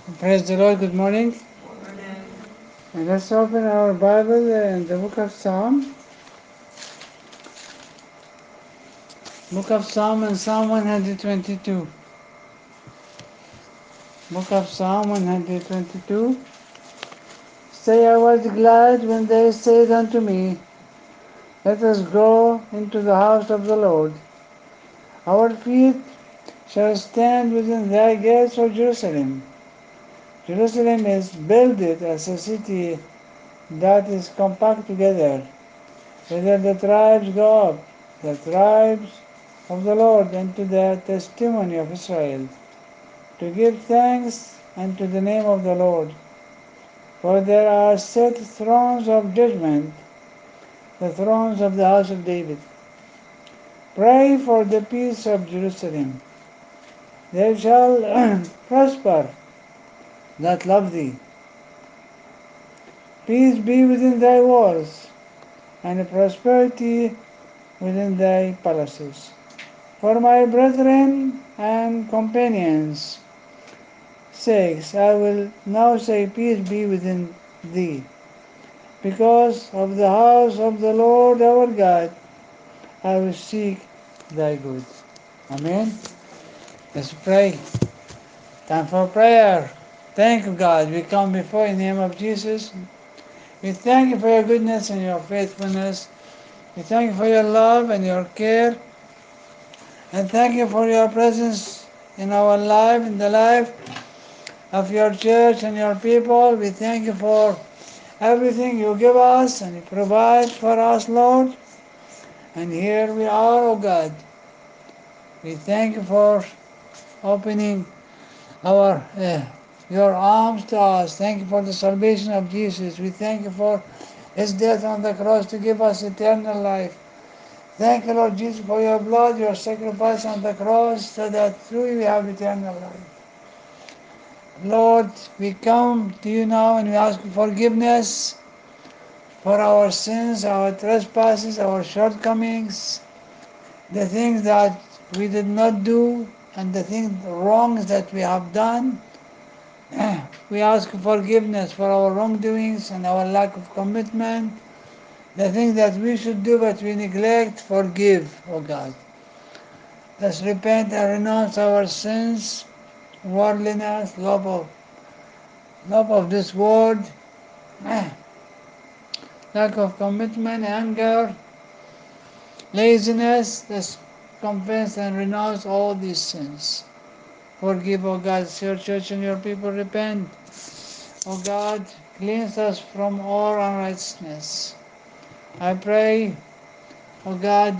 Praise the Lord, good morning. And let's open our Bible in the book of Psalm. Book of Psalm and Psalm 122. Book of Psalm 122. Say, I was glad when they said unto me, let us go into the house of the Lord. Our feet shall stand within thy gates, O Jerusalem. Jerusalem is builded as a city that is compact together, whither the tribes go up, the tribes of the Lord, and to the testimony of Israel, to give thanks unto the name of the Lord. For there are set thrones of judgment, the thrones of the house of David. Pray for the peace of Jerusalem. They shall prosper that love thee. Peace be within thy walls, and prosperity within thy palaces. For my brethren and companions' sakes, I will now say, peace be within thee. Because of the house of the Lord our God, I will seek thy good. Amen. Let's pray. Time for prayer. Thank you, God. We come before you in the name of Jesus. We thank you for your goodness and your faithfulness. We thank you for your love and your care. And thank you for your presence in our life, in the life of your church and your people. We thank you for everything you give us and you provide for us, Lord. And here we are, O God. We thank you for opening our your arms to us. Thank you for the salvation of Jesus. We thank you for his death on the cross to give us eternal life. Thank you, Lord Jesus, for your blood, your sacrifice on the cross, so that through you we have eternal life. Lord, we come to you now and we ask for forgiveness for our sins, our trespasses, our shortcomings, the things that we did not do, and the things wrongs that we have done. We ask forgiveness for our wrongdoings and our lack of commitment, the things that we should do but we neglect. Forgive, O God. Let's repent and renounce our sins, worldliness, love of this world, lack of commitment, anger, laziness. Let's confess and renounce all these sins. Forgive, O God, your church and your people repent. O God, cleanse us from all unrighteousness. I pray, O God,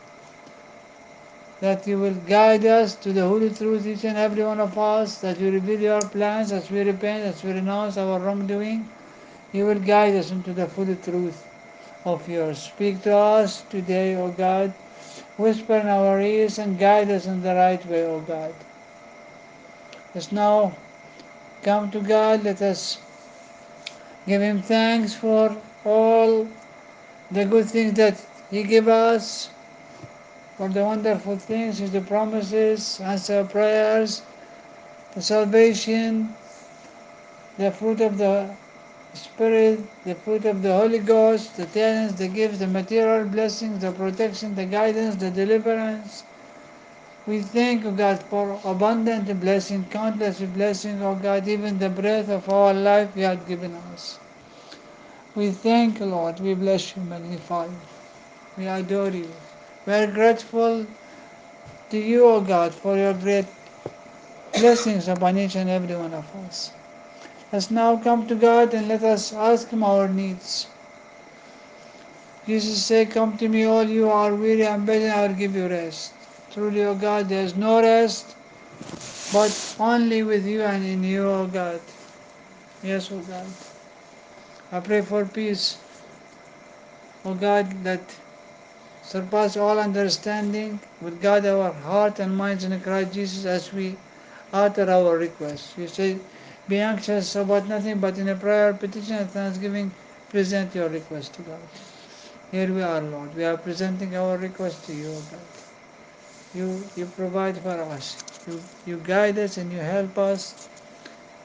that you will guide us to the holy truth, each and every one of us, that you reveal your plans as we repent, as we renounce our wrongdoing. You will guide us into the full truth of yours. Speak to us today, O God. Whisper in our ears and guide us in the right way, O God. Let's now come to God. Let us give him thanks for all the good things that he gave us, for the wonderful things, his promises, answer prayers, the salvation, the fruit of the Spirit, the fruit of the Holy Ghost, the talents, the gifts, the material blessings, the protection, the guidance, the deliverance. We thank you, God, for abundant blessing, countless blessings, oh God, even the breath of our life you have given us. We thank you, Lord. We bless you, magnify you. We adore you. We are grateful to you, O God, for your great blessings upon each and every one of us. Let's now come to God and let us ask him our needs. Jesus said, come to me all you are weary and burdened, I will give you rest. Truly, O God, there is no rest but only with you and in you, O God. Yes, O God. I pray for peace, O God, that surpass all understanding, will guard our heart and minds in Christ Jesus as we utter our requests. You say, be anxious about nothing, but in a prayer, petition, and thanksgiving, present your request to God. Here we are, Lord. We are presenting our request to you, O God. You provide for us. You guide us and you help us,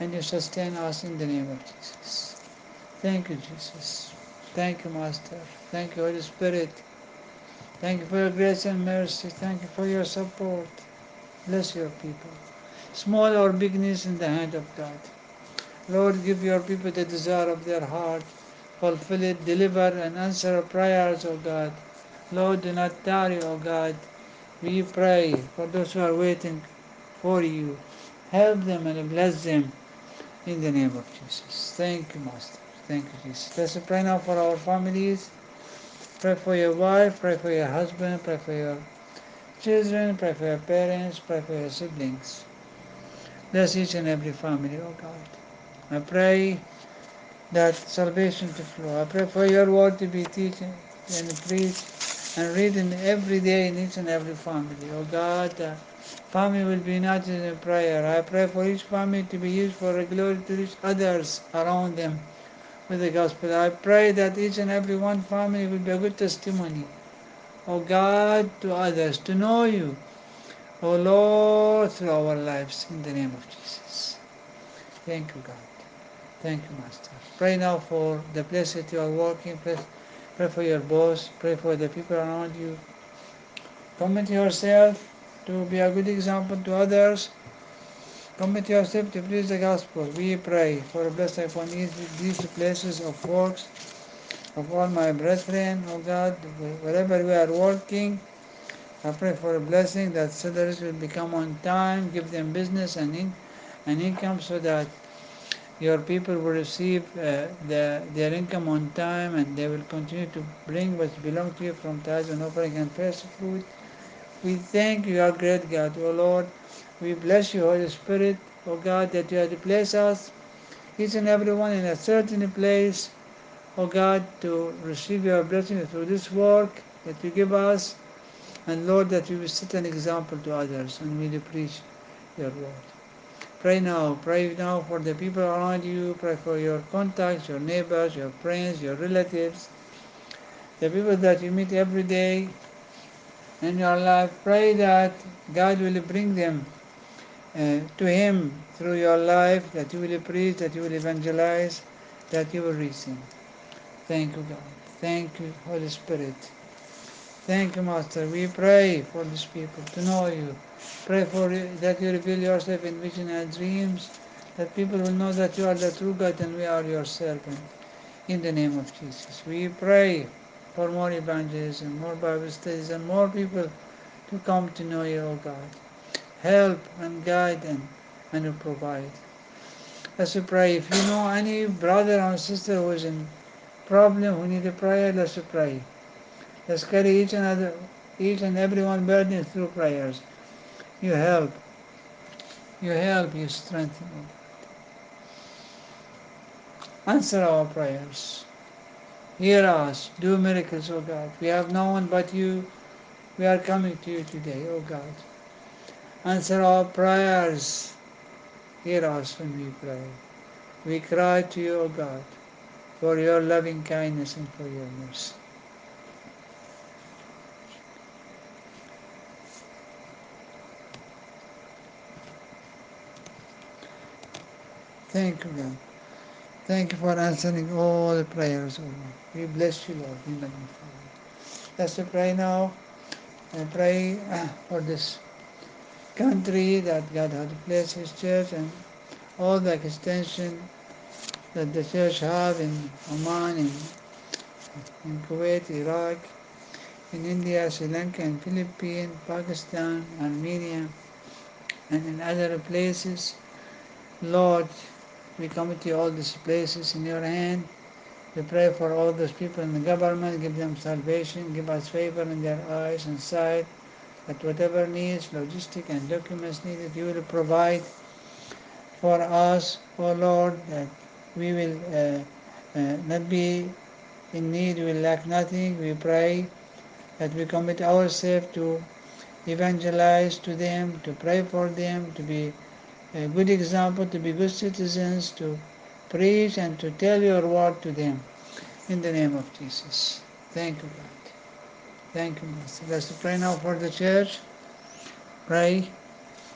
and you sustain us in the name of Jesus. Thank you, Jesus. Thank you, Master. Thank you, Holy Spirit. Thank you for your grace and mercy. Thank you for your support. Bless your people. Small or big needs in the hand of God. Lord, give your people the desire of their heart. Fulfill it, deliver, and answer our prayers, O God. Lord, do not tarry, O God. We pray for those who are waiting for you. Help them and bless them in the name of Jesus. Thank you, Master. Thank you, Jesus. Let's pray now for our families. Pray for your wife, pray for your husband, pray for your children, pray for your parents, pray for your siblings. Bless each and every family, O God. I pray that salvation to flow. I pray for your word to be taught and preached and read every day in each and every family. Oh God, the family will be united in prayer. I pray for each family to be used for a glory to reach others around them with the gospel. I pray that each and every one family will be a good testimony, oh God, to others, to know you, oh Lord, through our lives, in the name of Jesus. Thank you, God. Thank you, Master. Pray now for the place that you are working. Pray for your boss. Pray for the people around you. Commit yourself to be a good example to others. Commit yourself to preach the gospel. We pray for a blessing upon these places of works of all my brethren, oh God, wherever we are working. I pray for a blessing that salaries will become on time, give them business and income so that your people will receive their income on time, and they will continue to bring what belongs to you from tithes and offering and first fruit. We thank you, our great God, O Lord. We bless you, Holy Spirit, O God, that you have placed us, each and every one, in a certain place, O God, to receive your blessing through this work that you give us, and Lord, that we will set an example to others and we will preach your word. Pray now for the people around you. Pray for your contacts, your neighbors, your friends, your relatives, the people that you meet every day in your life. Pray that God will bring them to Him through your life, that you will preach, that you will evangelize, that you will reach them. Thank you, God. Thank you, Holy Spirit. Thank you, Master. We pray for these people to know you. Pray for that you reveal yourself in vision and dreams, that people will know that you are the true God and we are your servant. In the name of Jesus, we pray for more evangelism, more Bible studies, and more people to come to know you, O God. Help and guide and provide. Let's pray. If you know any brother or sister who is in problem, who need a prayer, let's pray. Let's carry each and every one burden through prayers. You help, you strengthen. Answer our prayers. Hear us. Do miracles, O God. We have no one but you. We are coming to you today, O God. Answer our prayers. Hear us when we pray. We cry to you, O God, for your loving kindness and for your mercy. Thank you, God. Thank you for answering all the prayers, O Lord. We bless you, Lord. We magnify you. Let's pray now and pray for this country that God has placed His church and all the extension that the church have in Oman, in Kuwait, Iraq, in India, Sri Lanka, and Philippines, Pakistan, Armenia, and in other places. Lord, we commit all these places in your hand. We pray for all those people in the government, give them salvation, give us favor in their eyes and sight, that whatever needs, logistic and documents needed, you will provide for us, O Lord, that we will not be in need, we will lack nothing. We pray that we commit ourselves to evangelize to them, to pray for them, to be a good example, to be good citizens, to preach and to tell your word to them. In the name of Jesus. Thank you, God. Thank you, Master. Let's pray now for the church. Pray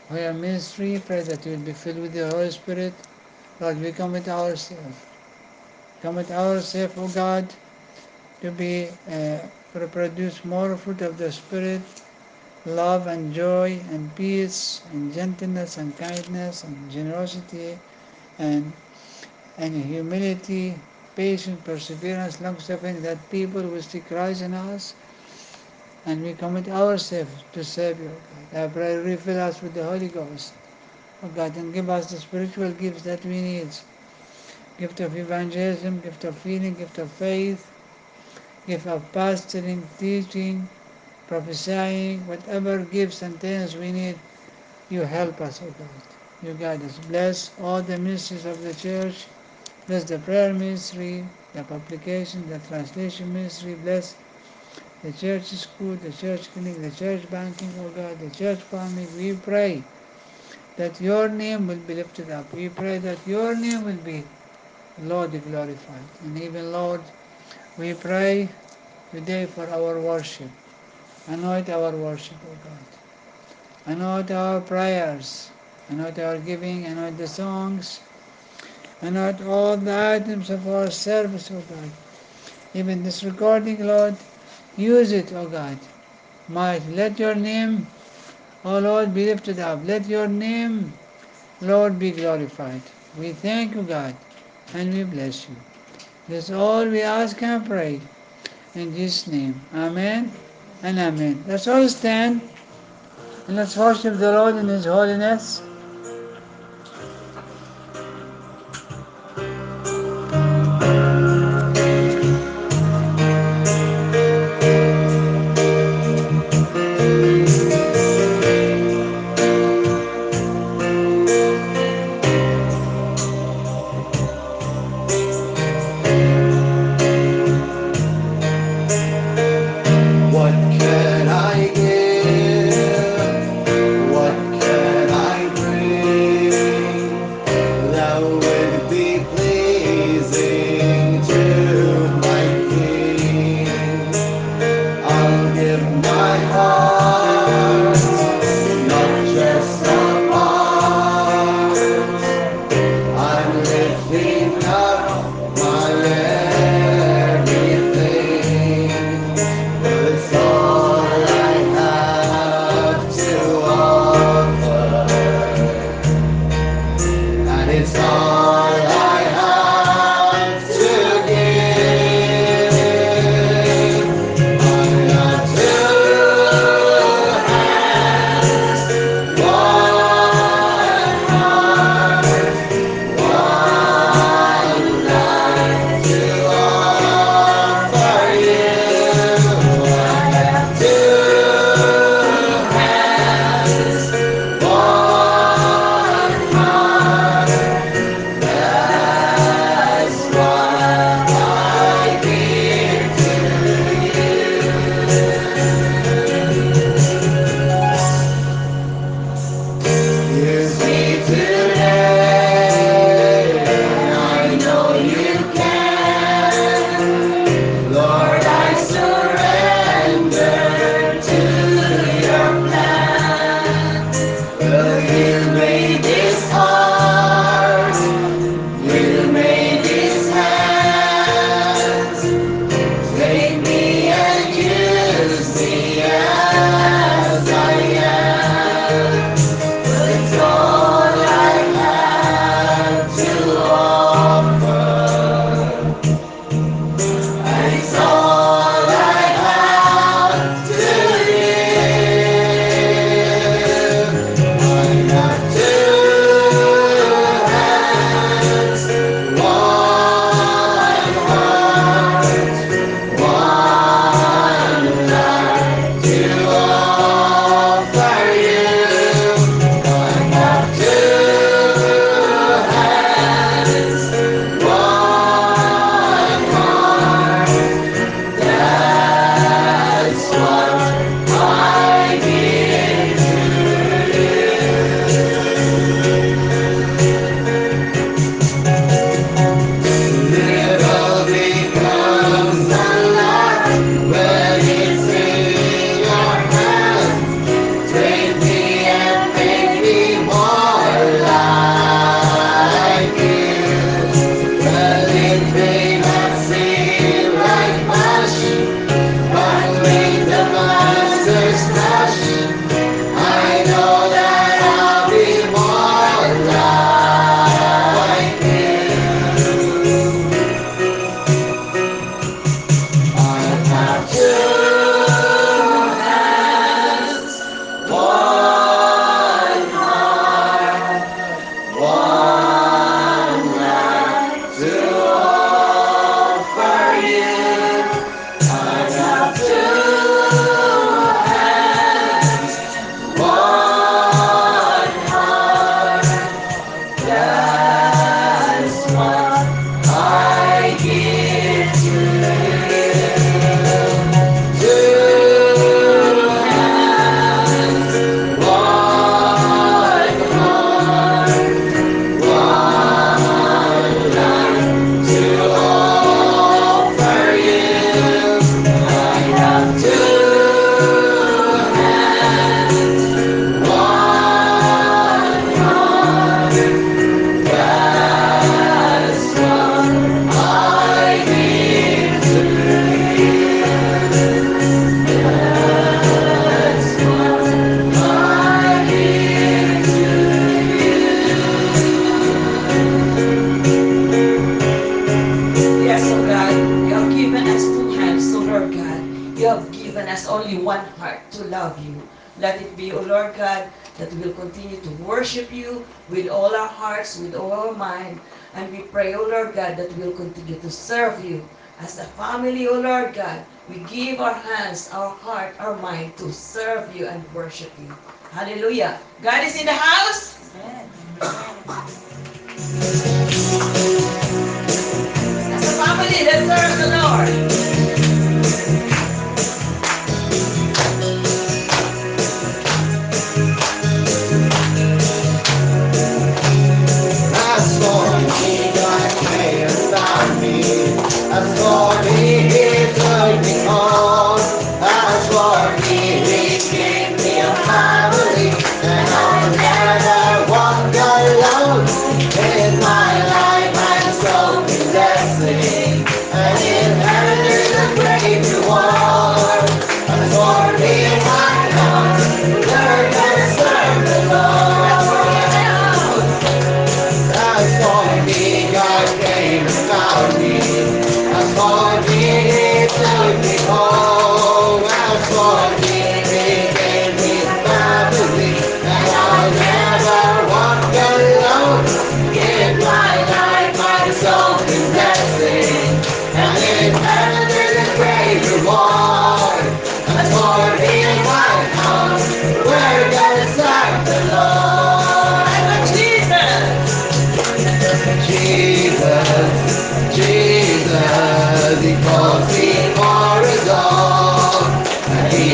For your ministry, pray that you will be filled with the Holy Spirit. Lord, we commit ourselves. Commit ourselves, O God, to be to produce more fruit of the Spirit, love and joy and peace and gentleness and kindness and generosity and humility, patience, perseverance, long suffering, that people will see Christ in us, and we commit ourselves to serve you, God. I pray, refill us with the Holy Ghost, oh God, and give us the spiritual gifts that we need. Gift of evangelism, gift of healing, gift of faith, gift of pastoring, teaching, prophesying, whatever gifts and talents we need, you help us, oh God. You guide us. Bless all the ministries of the church. Bless the prayer ministry, the publication, the translation ministry. Bless the church school, the church clinic, the church banking, oh God, the church farming. We pray that your name will be lifted up. We pray that your name will be, Lord, glorified. And even, Lord, we pray today for our worship. Anoint our worship, O God. Anoint our prayers. Anoint our giving. Anoint the songs. Anoint all the items of our service, O God. Even this recording, Lord, use it, O God. Might let your name, O Lord, be lifted up. Let your name, Lord, be glorified. We thank you, God, and we bless you. This is all we ask and pray. In Jesus' name. Amen and amen. Let's all stand and let's worship the Lord in His holiness. What can I give? What can I bring that would be pleasing to my King? I'll give my heart, not just a part. I'm lifting up my everything. It's all I have to offer, and it's all I have to give. I've got two hands, one heart, one life to offer you. I have two hands, one heart, only one heart to love you. Let it be, O Lord God, that we will continue to worship you with all our hearts, with all our mind. And we pray, O Lord God, that we will continue to serve you as a family, O Lord God. We give our hands, our heart, our mind to serve you and worship you. Hallelujah. God is in the house. As a family, let's serve the Lord. As for me, God cares about me. As for me, He took me home. As for me, He gave me a family, and I'll never walk alone. In my life, I'm so blessing, and in heaven there's a great reward. As for me and my house, we're gonna serve the Lord. As for me, God came and found me. As for me, He took me home. As for me, He gave me a family, and I'll never walk alone. In my life, I'm so blessing, and in heaven there's a great reward. As for me and my house, we're gonna serve the Lord. Jesus. Jesus, Jesus, He calls me for His own, and He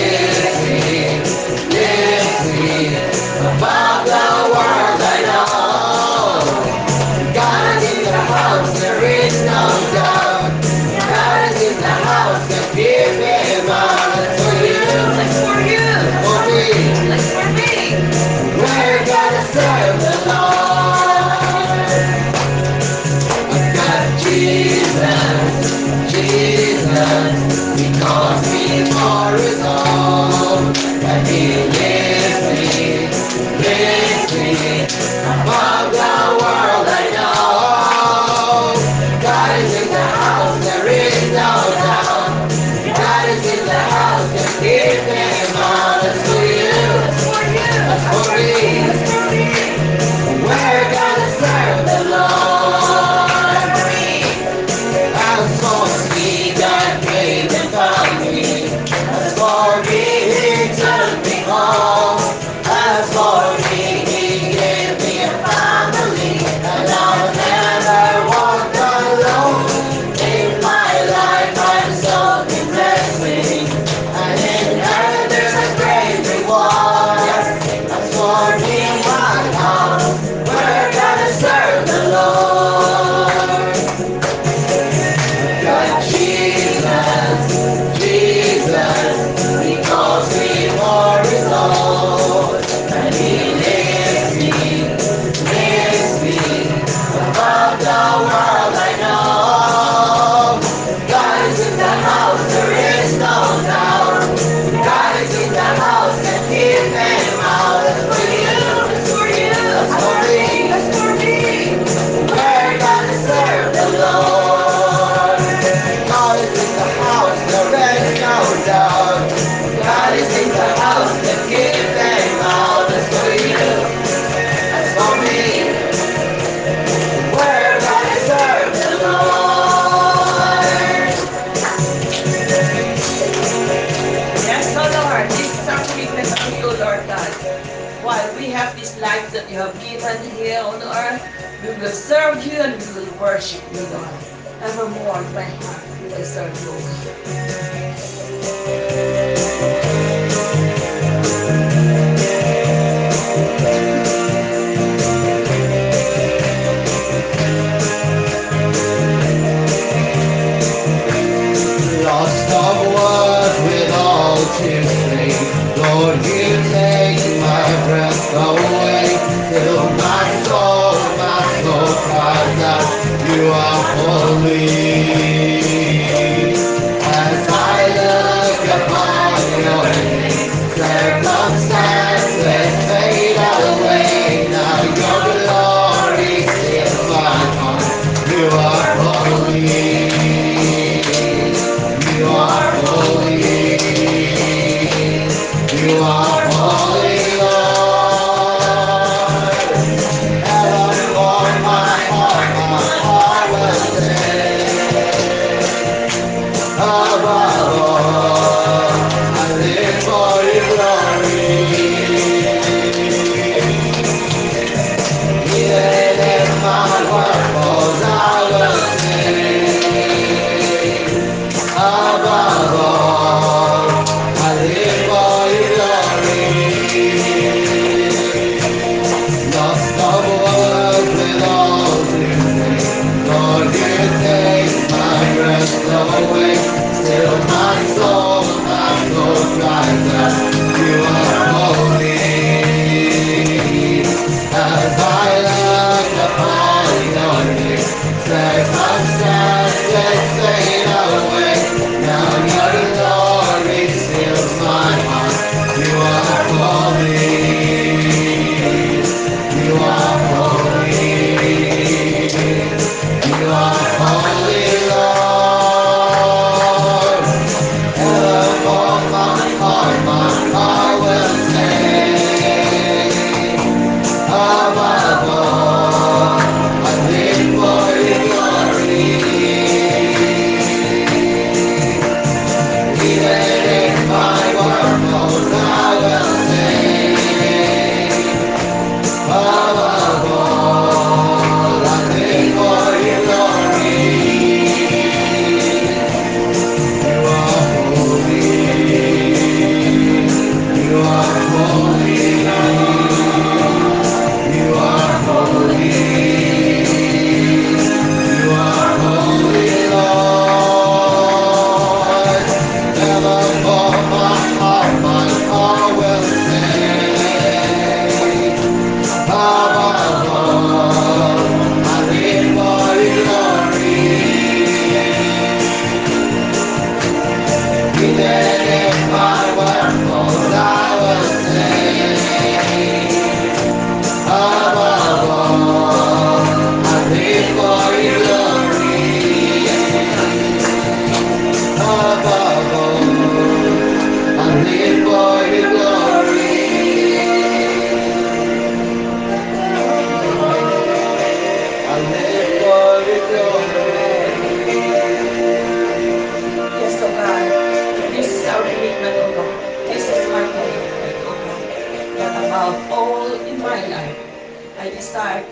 lifts me above the world I know. God is in the house, there is no doubt. God is in the house, and give Him out. That's for you, That's for you. for me. That's for me. We're gonna serve the Lord. I've got Jesus, Jesus, He calls me for His own, and He lifts me above the world I know. God is in the house, there is no doubt. God is in the house, and give Him all. That's for you, That's for you. that's for me. That's for me. We're gonna serve the Lord. As for me, God came and found me. As for me, He took me home. As for me, He gave me a family, and I'll never walk alone. In my life, I'm so blessing, and in heaven there's a great reward. As for me and my house, we're gonna serve the Lord. God, Jesus, Jesus, He calls me for His own, and He lifts me above the world I know. God is in the house, there is no doubt. God is in the house, and He came out. That's for you, That's for you. that's for me. That's for me. We're gonna serve the Lord. God is in the house, there is no doubt. God is in the house, and give them out. That's for you, that's for me. We're gonna serve the Lord. Yes, O Lord. This is our commitment to you, Lord God. While we have this life that you have given here on earth, we will serve you and we will worship you, Lord. Evermore, my heart, we will serve you, O God. Lost of words with all to say. Lord, you take my breath away. Till my soul cries out, you are holy. As I look upon your name, circumstances fade away. Now your glory fills my heart. You are holy. You are holy.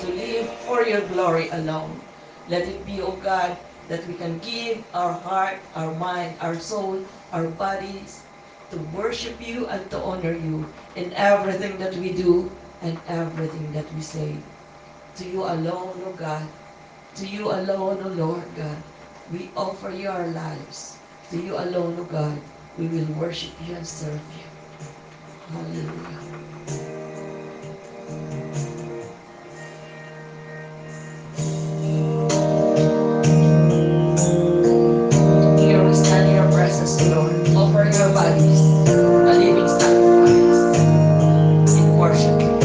to live for your glory alone. Let it be, O God, that we can give our heart, our mind, our soul, our bodies to worship you and to honor you in everything that we do and everything that we say. To you alone, O God, to you alone, O Lord God, we offer you our lives. To you alone, O God, we will worship you and serve you. Hallelujah. Here we stand in your presence, Lord. Offer your bodies a living sacrifice in worship.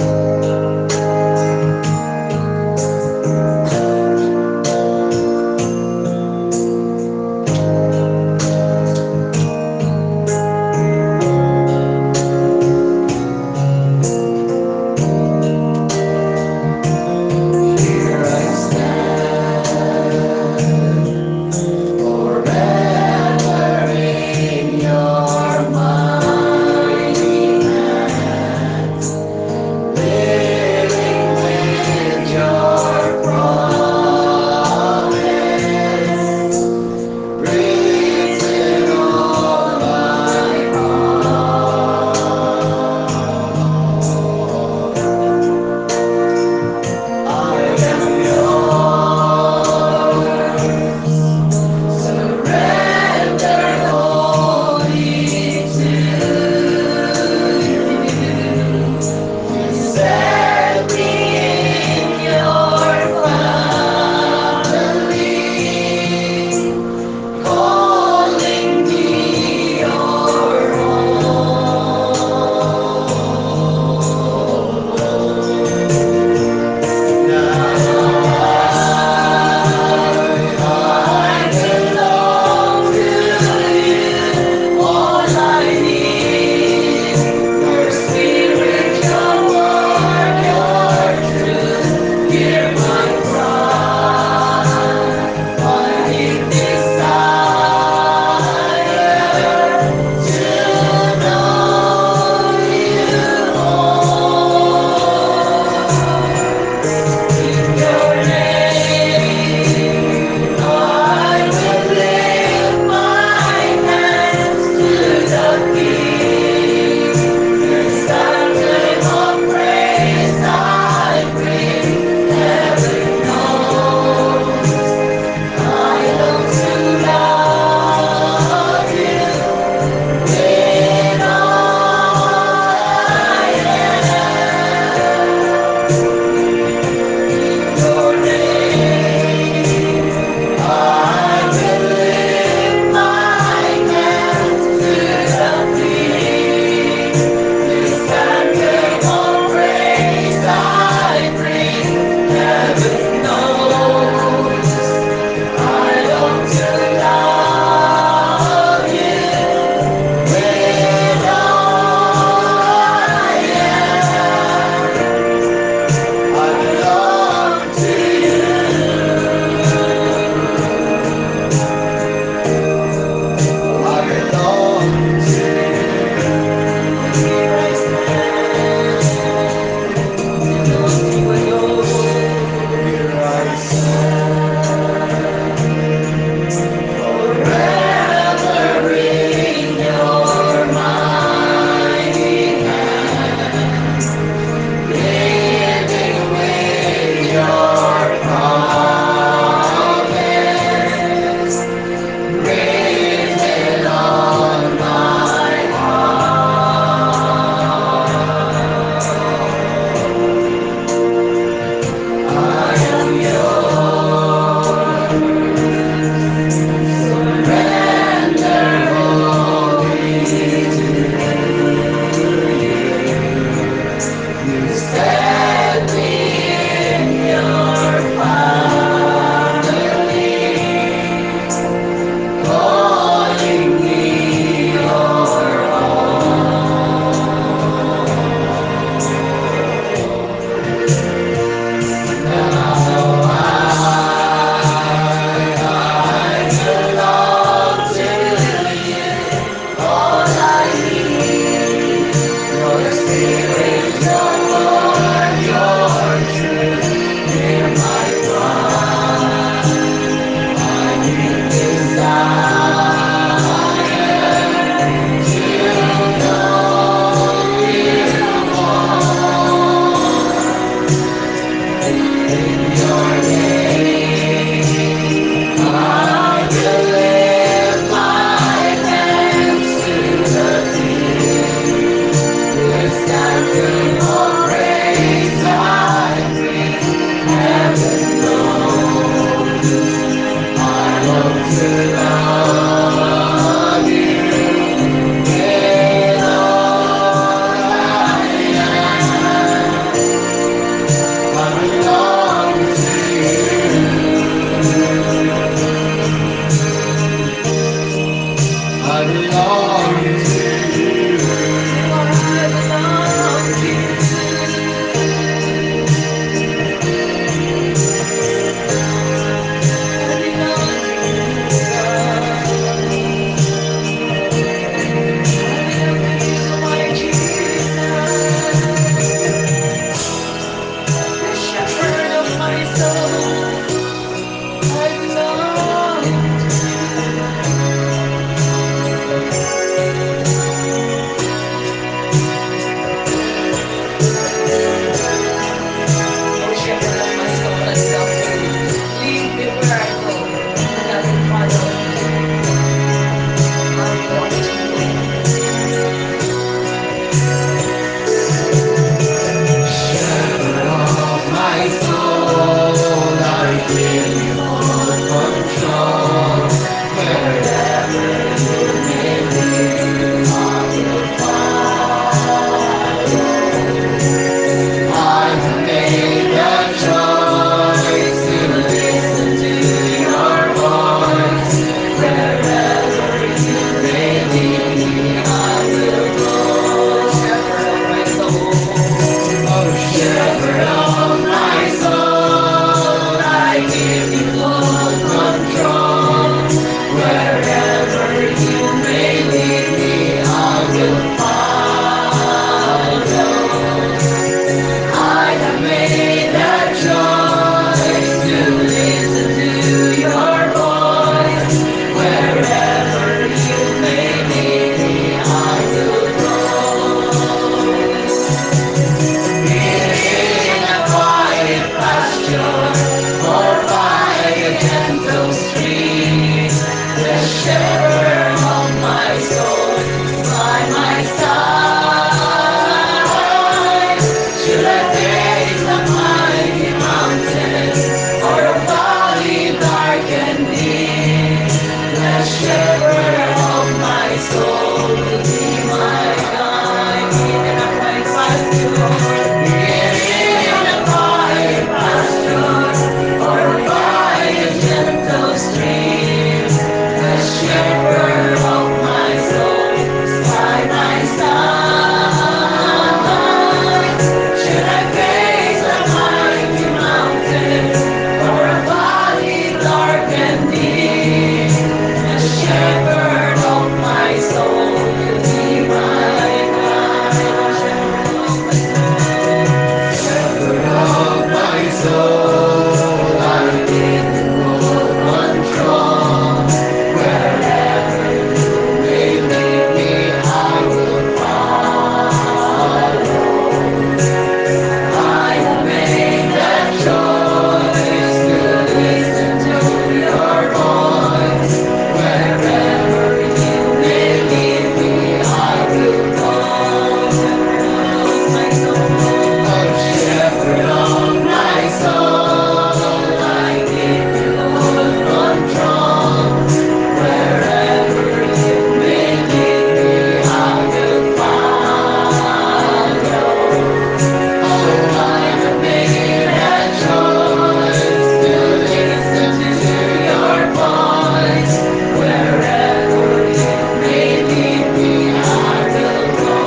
pasture, or by a gentle stream. The shepherd of my soul is by my side. Should I face the mighty mountains, or a valley dark and deep? The shepherd of my soul will be my guide. In a quiet pasture, in a quiet pasture, or by a gentle stream. The shepherd of my soul is by my side. Should I face a mighty mountain, or a valley dark and deep? The shepherd of my soul will be my guide. Shepherd of my soul, I give you full control. Wherever you may lead me, I will follow. I have made that choice to listen to your voice. Wherever you may lead me, I will go. Shepherd of my soul, I give you full control. Wherever you may lead me, I will follow. Oh, I have made that choice to listen to your voice. Wherever you may lead me, I will go.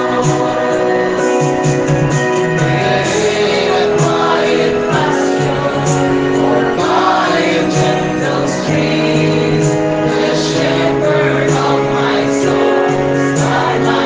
In a quiet pasture, or by a gentle stream, the shepherd of my soul is by my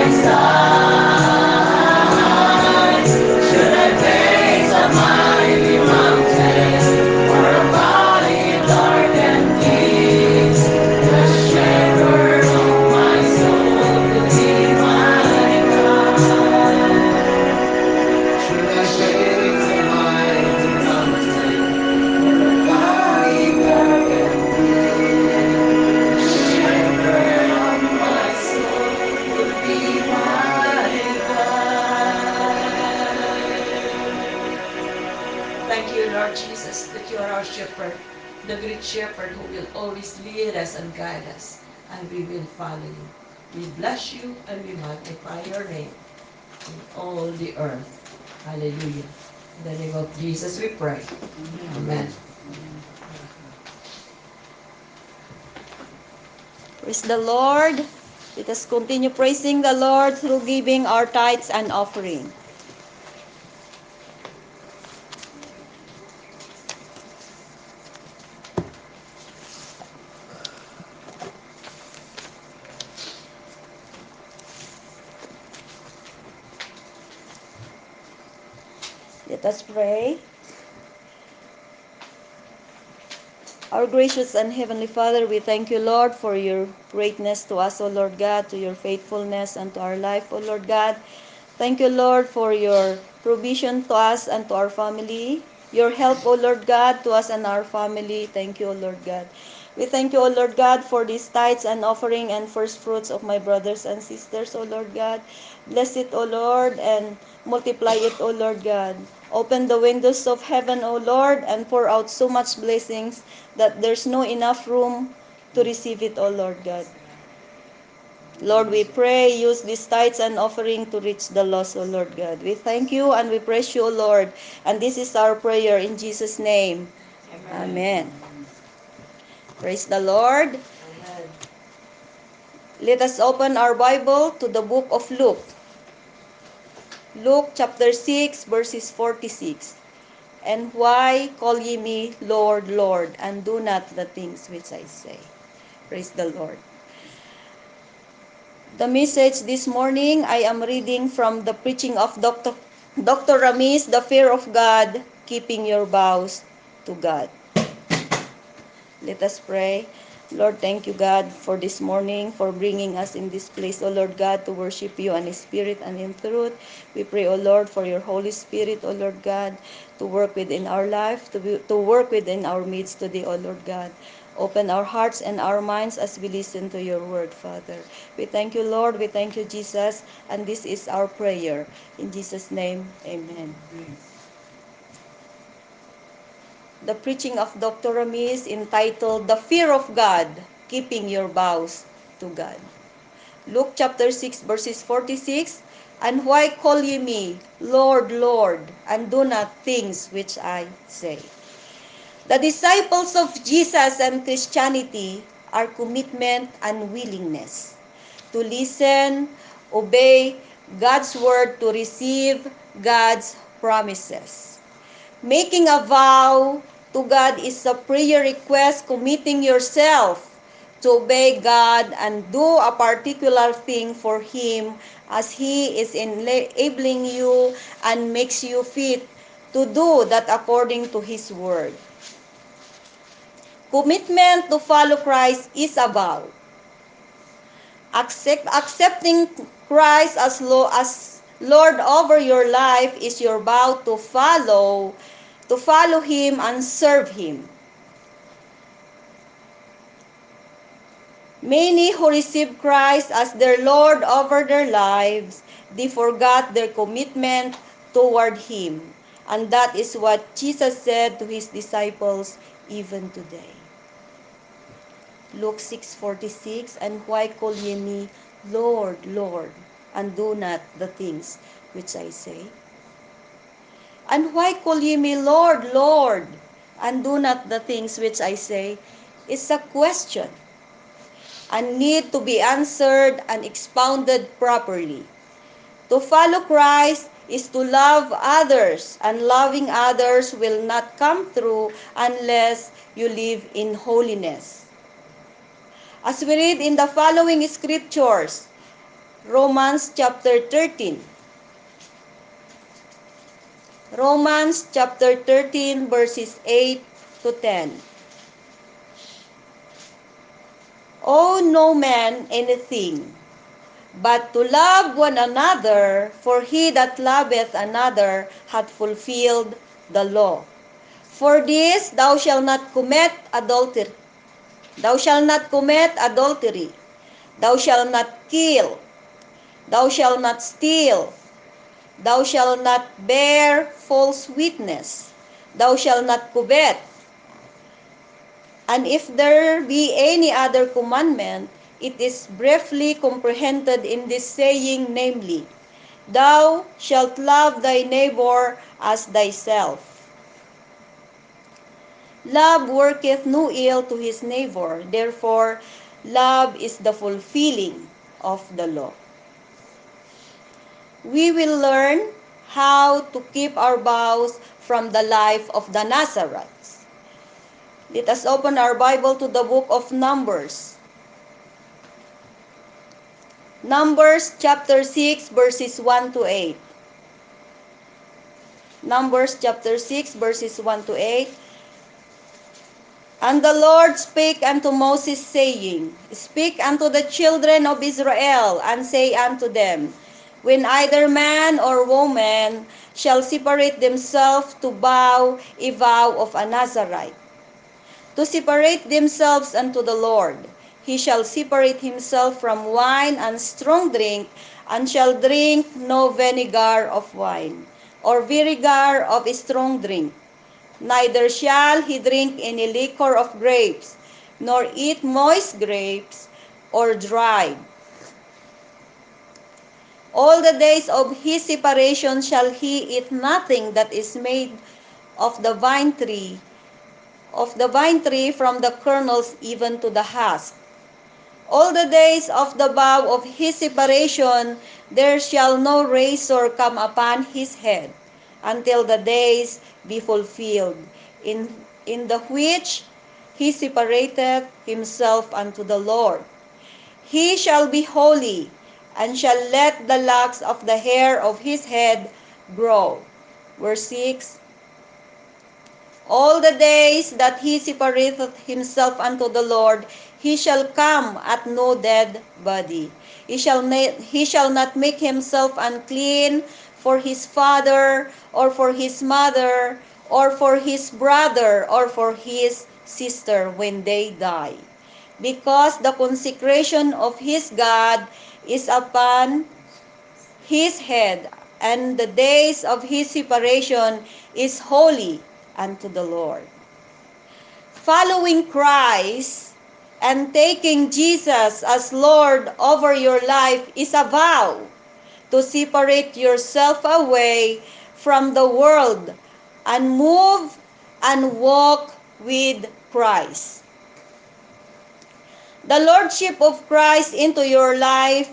side. Should I face a mighty mountain, or a valley dark and deep? The shepherd of my soul will be my guide. Should I face a mighty mountain, or a valley dark and deep? The shepherd of my soul will be my guide. Thank you, Lord Jesus, that you are our shepherd, the great shepherd who will always lead us and guide us, and we will follow you. We bless you and we magnify your name in all the earth. Hallelujah. In the name of Jesus we pray. Amen. Praise the Lord. Let us continue praising the Lord through giving our tithes and offering. Let us pray. Our gracious and heavenly Father, we thank you, Lord, for your greatness to us, O Lord God, to your faithfulness and to our life, O Lord God. Thank you, Lord, for your provision to us and to our family. Your help, O Lord God, to us and our family. Thank you, O Lord God. We thank you, O Lord God, for these tithes and offering and first fruits of my brothers and sisters, O Lord God. Bless it, O Lord, and multiply it, O Lord God. Open the windows of heaven, O Lord, and pour out so much blessings that there's no enough room to receive it, O Lord God. Lord, we pray, use these tithes and offering to reach the lost, O Lord God. We thank you and we praise you, O Lord. And this is our prayer in Jesus' name. Amen. Praise the Lord. Amen. Let us open our Bible to the book of Luke. Luke chapter 6, verses 46. And why call ye me Lord, Lord, and do not the things which I say? Praise the Lord. The message this morning, I am reading from the preaching of Dr. Ramis, The Fear of God, Keeping Your Vows to God. Let us pray. Lord, thank you, God, for this morning, for bringing us in this place, O Lord God, to worship you in spirit and in truth. We pray, O Lord, for your Holy Spirit, O Lord God, to work within our life, to work within our midst today, O Lord God. Open our hearts and our minds as we listen to your word, Father. We thank you, Lord. We thank you, Jesus. And this is our prayer. In Jesus' name, amen. The preaching of Dr. Ramis entitled The Fear of God, Keeping Your Vows to God. Luke chapter 6 verses 46, And why call ye me, Lord, Lord, and do not things which I say? The disciples of Jesus and Christianity are commitment and willingness to listen, obey God's word, to receive God's promises. Making a vow to God is a prayer request, committing yourself to obey God and do a particular thing for Him as He is enabling you and makes you fit to do that according to His word. Commitment to follow Christ is a vow. Accepting Christ as Lord over your life is your vow to follow Him and serve Him. Many who receive Christ as their Lord over their lives, they forgot their commitment toward Him. And that is what Jesus said to His disciples even today. Luke 6:46, And why call ye me Lord, Lord, and do not the things which I say? And why call ye me Lord, Lord, and do not the things which I say? It's a question and need to be answered and expounded properly. To follow Christ is to love others, and loving others will not come through unless you live in holiness. As we read in the following scriptures, Romans chapter 13. Romans chapter 13 verses 8 to 10. Owe no man anything, but to love one another, for he that loveth another hath fulfilled the law. For this, thou shalt not commit adultery. Thou shalt not commit adultery. Thou shalt not kill. Thou shalt not steal. Thou shalt not bear false witness. Thou shalt not covet. And if there be any other commandment, it is briefly comprehended in this saying, namely, Thou shalt love thy neighbor as thyself. Love worketh no ill to his neighbor. Therefore, love is the fulfilling of the law. We will learn how to keep our vows from the life of the Nazarites. Let us open our Bible to the book of Numbers. Numbers chapter 6 verses 1 to 8. Numbers chapter 6 verses 1 to 8. And the Lord spake unto Moses, saying, Speak unto the children of Israel, and say unto them, When either man or woman shall separate themselves to vow a vow of a Nazarite, to separate themselves unto the Lord, he shall separate himself from wine and strong drink, and shall drink no vinegar of wine, or vinegar of strong drink. Neither shall he drink any liquor of grapes, nor eat moist grapes, or dried. All the days of his separation shall he eat nothing that is made of the vine tree, from the kernels even to the husk. All the days of the vow of his separation, there shall no razor come upon his head, until the days be fulfilled, in the which he separateth himself unto the Lord. He shall be holy, and shall let the locks of the hair of his head grow. Verse 6. All the days that he separateth himself unto the Lord, he shall come at no dead body. He shall not make himself unclean for his father, or for his mother, or for his brother, or for his sister when they die, because the consecration of his God is upon his head, and the days of his separation is holy unto the Lord. Following Christ and taking Jesus as Lord over your life is a vow to separate yourself away from the world and move and walk with Christ. The Lordship of Christ into your life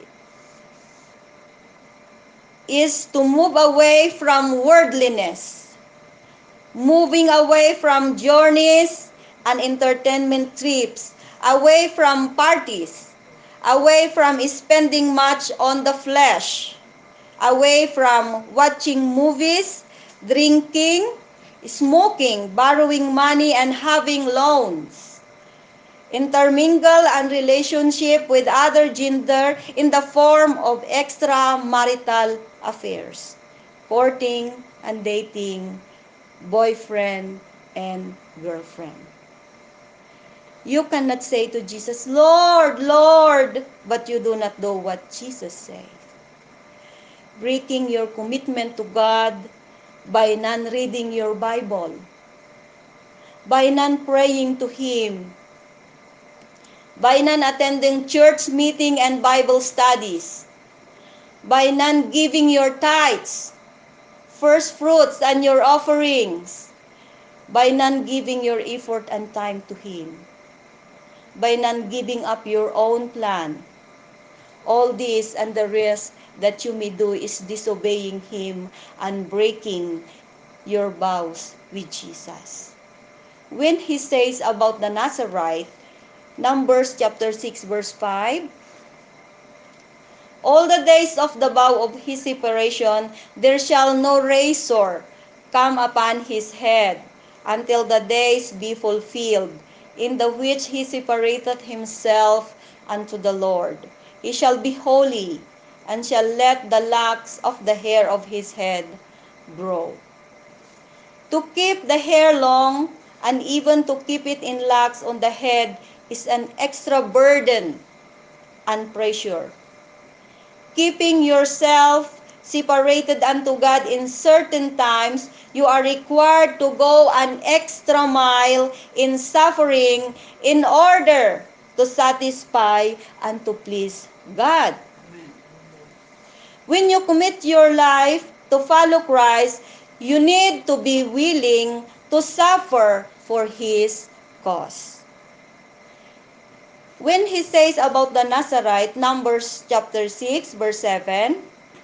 is to move away from worldliness, moving away from journeys and entertainment trips, away from parties, away from spending much on the flesh, away from watching movies, drinking, smoking, borrowing money, and having loans. Intermingle and relationship with other gender in the form of extramarital affairs, courting and dating, boyfriend and girlfriend. You cannot say to Jesus, Lord, Lord, but you do not do what Jesus said. Breaking your commitment to God by non-reading your Bible, by non-praying to Him, by non-attending church meeting and Bible studies, by non-giving your tithes, first fruits and your offerings, by non-giving your effort and time to Him, by non-giving up your own plan. All this and the rest that you may do is disobeying Him and breaking your vows with Jesus. When He says about the Nazarite, Numbers chapter 6 verse 5, all the days of the vow of his separation, there shall no razor come upon his head until the days be fulfilled, in the which he separateth himself unto the Lord. He shall be holy, and shall let the locks of the hair of his head grow. To keep the hair long, and even to keep it in locks on the head, is an extra burden and pressure. Keeping yourself separated unto God in certain times, you are required to go an extra mile in suffering in order to satisfy and to please God. When you commit your life to follow Christ, you need to be willing to suffer for His cause. When He says about the Nazarite, Numbers chapter 6, verse 7,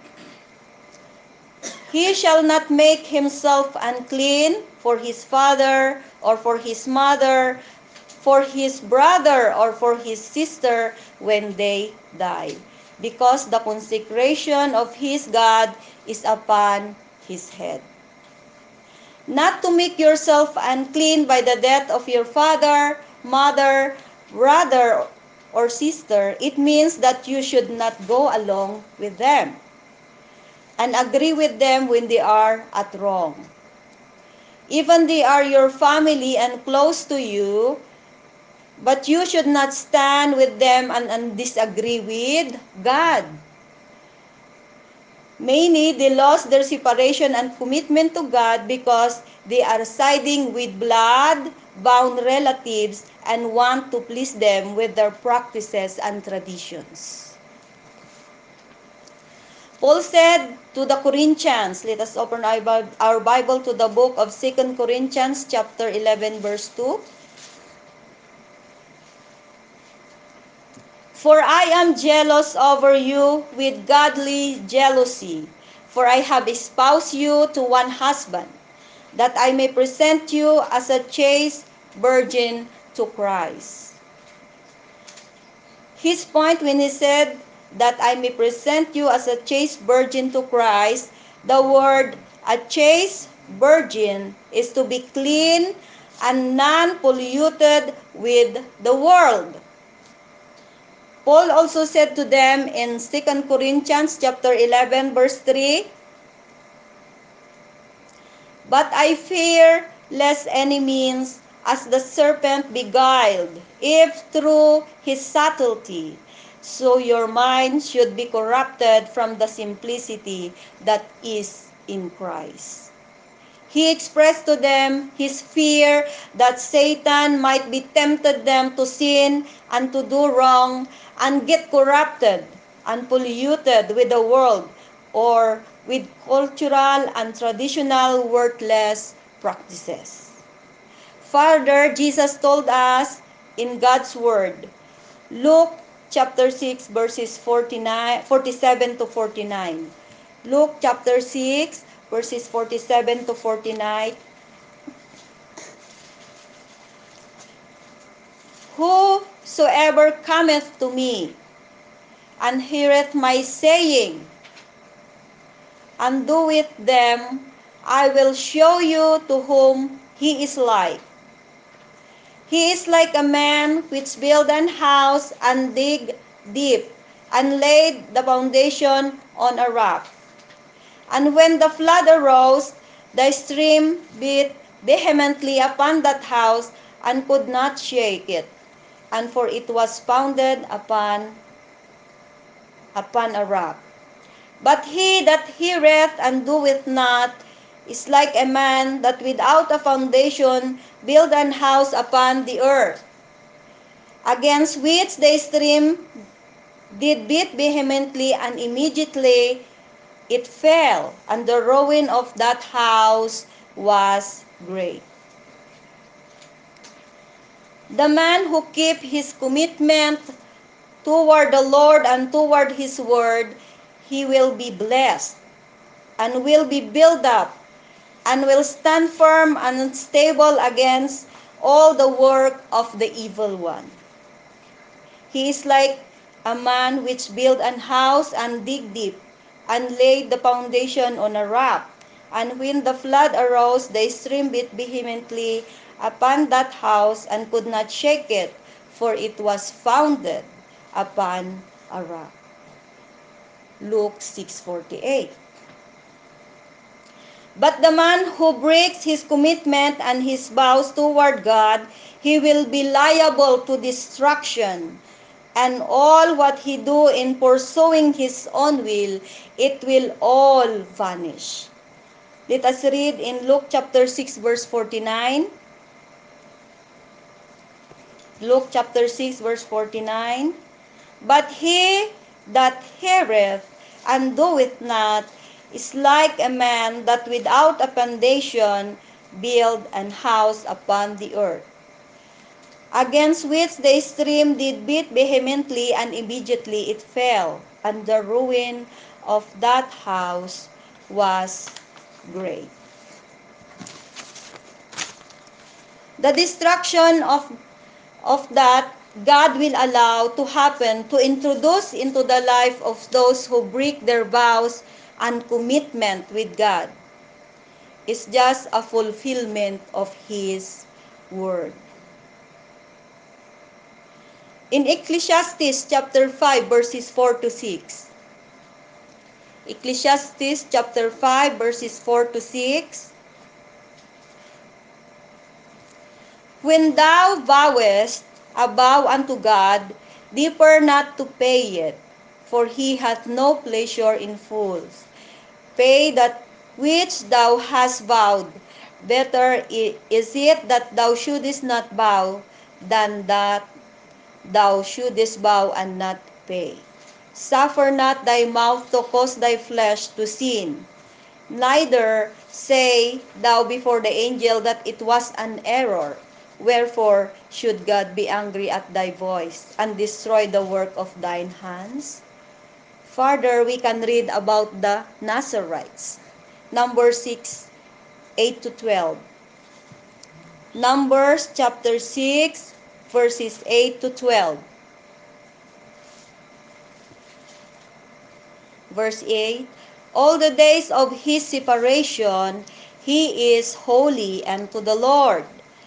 he shall not make himself unclean for his father or for his mother, for his brother or for his sister when they die, because the consecration of his God is upon his head. Not to make yourself unclean by the death of your father, mother, brother, or sister, it means that you should not go along with them and agree with them when they are at wrong. Even they are your family and close to you, but you should not stand with them and disagree with God. Many, they lost their separation and commitment to God because they are siding with blood-bound relatives and want to please them with their practices and traditions. Paul said to the Corinthians, let us open our Bible to the book of 2 Corinthians chapter 11 verse 2. For I am jealous over you with godly jealousy, for I have espoused you to one husband, that I may present you as a chaste virgin to Christ. His point when he said that I may present you as a chaste virgin to Christ, the word a chaste virgin is to be clean and none polluted with the world. Paul also said to them in 2 Corinthians chapter 11 verse 3, "But I fear lest any means as the serpent beguiled, if through his subtlety, so your mind should be corrupted from the simplicity that is in Christ." He expressed to them his fear that Satan might be tempted them to sin and to do wrong and get corrupted and polluted with the world or with cultural and traditional worthless practices. Further, Jesus told us in God's Word, Luke chapter 6 verses 47 to 49. Luke chapter 6 verses 47 to 49. "Whosoever cometh to me, and heareth my saying, and doeth them, I will show you to whom he is like. He is like a man which built an house and dig deep, and laid the foundation on a rock. And when the flood arose, the stream beat vehemently upon that house, and could not shake it, and for it was founded upon a rock. But he that heareth and doeth not is like a man that without a foundation built an house upon the earth, against which the stream did beat vehemently, and immediately it fell, and the ruin of that house was great." The man who keep his commitment toward the Lord and toward his word, he will be blessed and will be built up and will stand firm and stable against all the work of the evil one. He is like a man which built an house and dig deep and laid the foundation on a rock. And when the flood arose, the stream beat vehemently upon that house and could not shake it, for it was founded upon a rock. Luke 6:48. But the man who breaks his commitment and his vows toward God, he will be liable to destruction, and all what he do in pursuing his own will, it will all vanish. Let us read in Luke chapter 6 verse 49. Luke chapter 6 verse 49. "But he that heareth and doeth not is like a man that without a foundation build an house upon the earth, against which the stream did beat vehemently, and immediately it fell, and the ruin of that house was great." The destruction of that God will allow to happen to introduce into the life of those who break their vows and commitment with God is just a fulfillment of His word. In Ecclesiastes chapter 5 verses 4 to 6. Ecclesiastes chapter 5 verses 4 to 6. "When thou vowest a vow unto God, defer not to pay it, for he hath no pleasure in fools. Pay that which thou hast vowed. Better is it that thou shouldest not vow, than that thou shouldest vow and not pay. Suffer not thy mouth to cause thy flesh to sin. Neither say thou before the angel that it was an error. Wherefore should God be angry at thy voice, and destroy the work of thine hands?" Further, we can read about the Nazarites. Numbers 6, 8 to 12. Numbers chapter 6, verses 8 to 12. Verse 8, "All the days of his separation he is holy unto the Lord.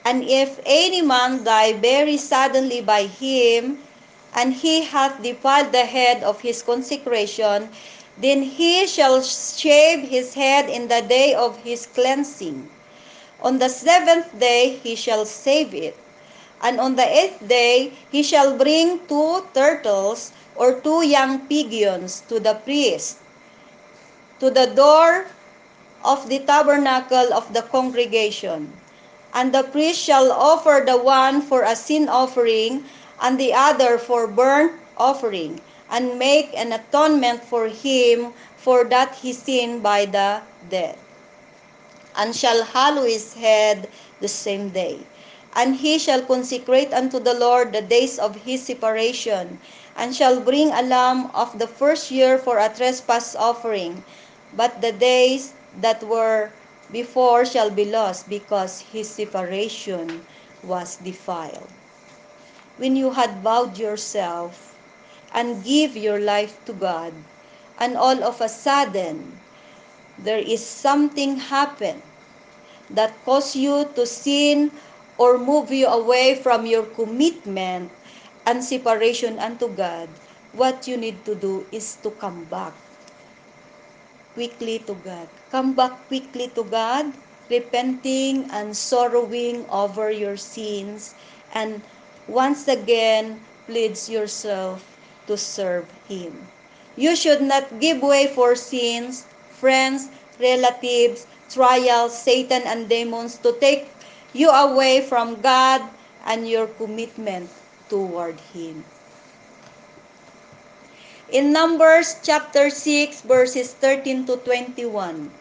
And if any man die very suddenly by him, and he hath defiled the head of his consecration, then he shall shave his head in the day of his cleansing. On the seventh day he shall save it. And on the eighth day he shall bring 2 turtles or 2 young pigeons to the priest, to the door of the tabernacle of the congregation. And the priest shall offer the one for a sin offering, and the other for burnt offering, and make an atonement for him for that he sinned by the dead, and shall hallow his head the same day. And he shall consecrate unto the Lord the days of his separation, and shall bring a lamb of the first year for a trespass offering. But the days that were before shall be lost, because his separation was defiled. When you had vowed yourself and give your life to God, and all of a sudden there is something happen that cause you to sin or move you away from your commitment and separation unto God, what you need to do is to come back quickly to God. Come back quickly to God, repenting and sorrowing over your sins, and once again pleads yourself to serve Him. You should not give way for sins, friends, relatives, trials, Satan, and demons to take you away from God and your commitment toward Him. In Numbers chapter 6, verses 13 to 21.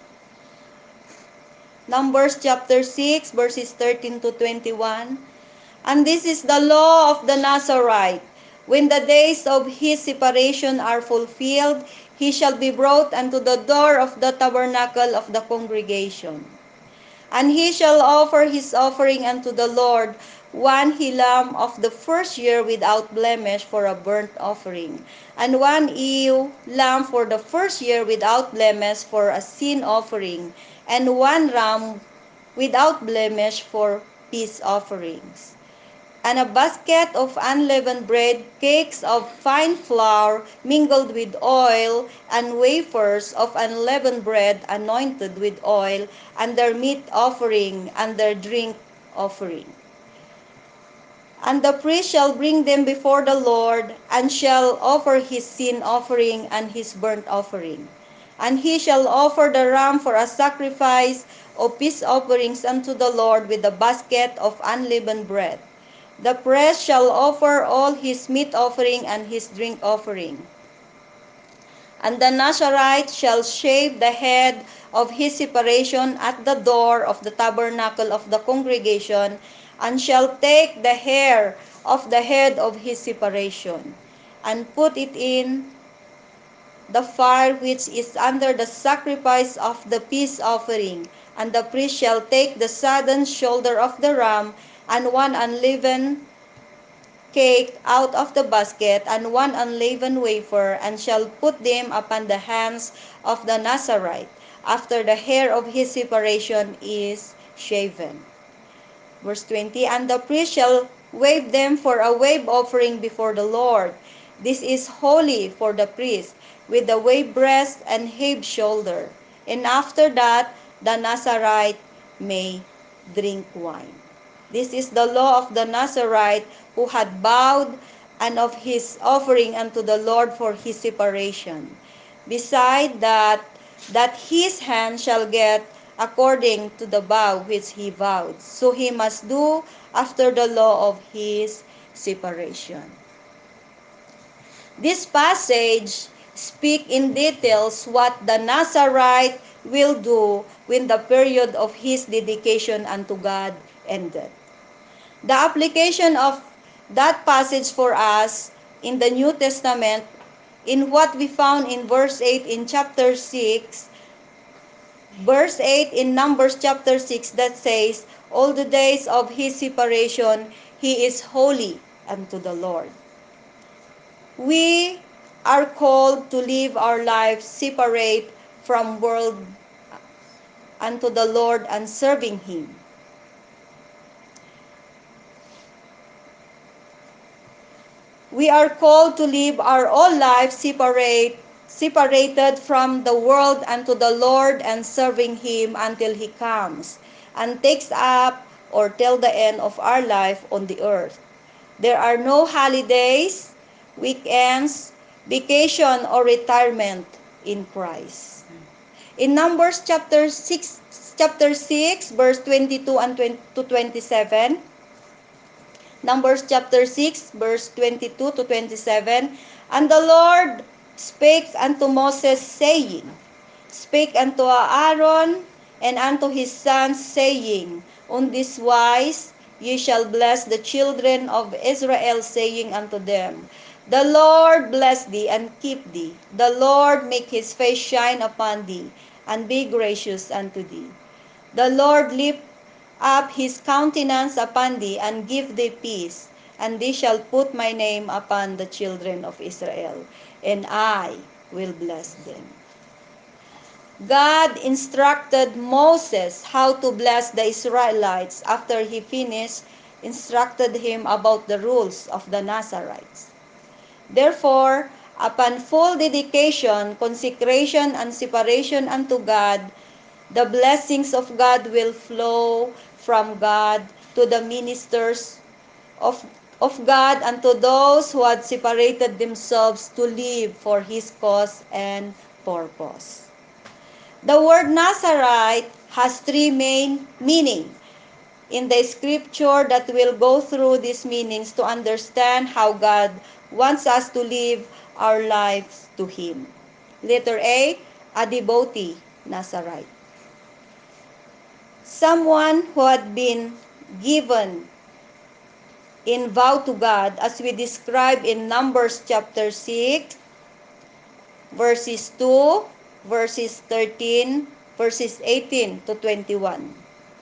Numbers chapter 6, verses 13 to 21. And this is the law of the Nazarite. When the days of his separation are fulfilled, he shall be brought unto the door of the tabernacle of the congregation. And he shall offer his offering unto the Lord, one he lamb of the first year without blemish for a burnt offering, and one ewe lamb for the first year without blemish for a sin offering, and one ram without blemish for peace offerings. And a basket of unleavened bread, cakes of fine flour mingled with oil, and wafers of unleavened bread anointed with oil, and their meat offering, and their drink offering. And the priest shall bring them before the Lord, and shall offer his sin offering and his burnt offering. And he shall offer the ram for a sacrifice of peace offerings unto the Lord with a basket of unleavened bread. The priest shall offer all his meat offering and his drink offering. And the Nazarite shall shave the head of his separation at the door of the tabernacle of the congregation, and shall take the hair of the head of his separation, and put it in the fire which is under the sacrifice of the peace offering. And the priest shall take the sodden shoulder of the ram, and one unleavened cake out of the basket, and one unleavened wafer, and shall put them upon the hands of the Nazarite, after the hair of his separation is shaven. Verse 20, and the priest shall wave them for a wave offering before the Lord. This is holy for the priest, with the wave breast and heave shoulder. And after that, the Nazarite may drink wine. This is the law of the Nazarite who had vowed, and of his offering unto the Lord for his separation. Beside that his hand shall get according to the vow which he vowed. So he must do after the law of his separation. This passage speaks in details what the Nazarite will do when the period of his dedication unto God ended. The application of that passage for us in the New Testament, in what we found in verse 8 in chapter 6, verse 8 in Numbers chapter 6, that says, all the days of his separation, he is holy unto the Lord. We are called to live our lives separate from world unto the Lord and serving Him. We are called to live our whole life separated from the world unto the Lord and serving Him until He comes and takes up or till the end of our life on the earth. There are no holidays, weekends, vacation, or retirement in Christ. In Numbers chapter 6, verse 22 and 20 to 27, Numbers chapter 6, verse 22 to 27, And the Lord spake unto Moses, saying, Spake unto Aaron and unto his sons, saying, On this wise ye shall bless the children of Israel, saying unto them, The Lord bless thee and keep thee. The Lord make his face shine upon thee, and be gracious unto thee. The Lord lift up his countenance upon thee, and give thee peace. And thee shall put my name upon the children of Israel, and I will bless them. God instructed Moses how to bless the Israelites after he finished instructed him about the rules of the Nazarites. Therefore, upon full dedication, consecration, and separation unto God, the blessings of God will flow from God to the ministers of, of God and to those who had separated themselves to live for His cause and purpose. The word Nazarite has three main meanings in the scripture that will go through these meanings to understand how God wants us to live our lives to Him. Letter a devotee, Nazarite. Someone who had been given in vow to God, as we describe in Numbers chapter 6, verses 2, verses 13, verses 18 to 21.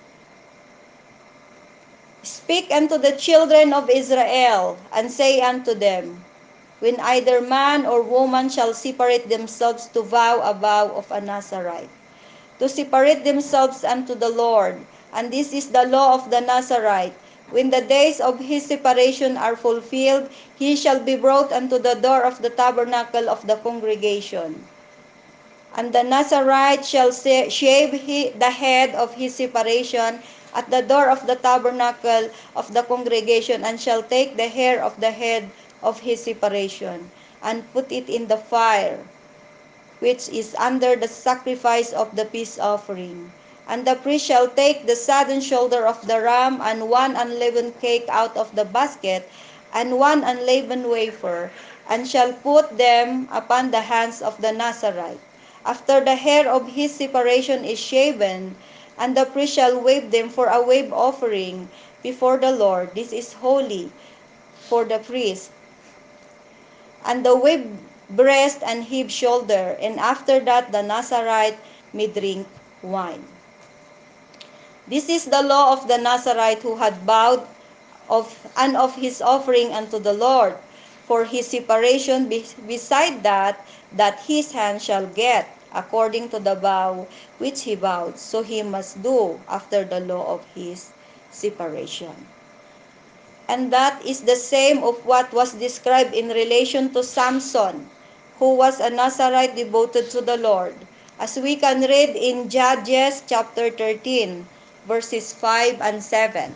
Speak unto the children of Israel, and say unto them, When either man or woman shall separate themselves to vow a vow of a Nazarite, to separate themselves unto the Lord, and this is the law of the Nazarite. When the days of his separation are fulfilled, he shall be brought unto the door of the tabernacle of the congregation. And the Nazarite shall shave the head of his separation at the door of the tabernacle of the congregation, and shall take the hair of the head of his separation, and put it in the fire, which is under the sacrifice of the peace offering. And the priest shall take the sodden shoulder of the ram, and one unleavened cake out of the basket, and one unleavened wafer, and shall put them upon the hands of the Nazarite. After the hair of his separation is shaven, and the priest shall wave them for a wave offering before the Lord. This is holy for the priest. And the wave breast and heave shoulder, and after that the Nazarite may drink wine. This is the law of the Nazarite who had vowed of his offering unto the Lord for his separation, beside that his hand shall get according to the vow which he vowed, so he must do after the law of his separation. And that is the same of what was described in relation to Samson, who was a Nazarite devoted to the Lord, as we can read in Judges chapter 13, verses 5 and 7.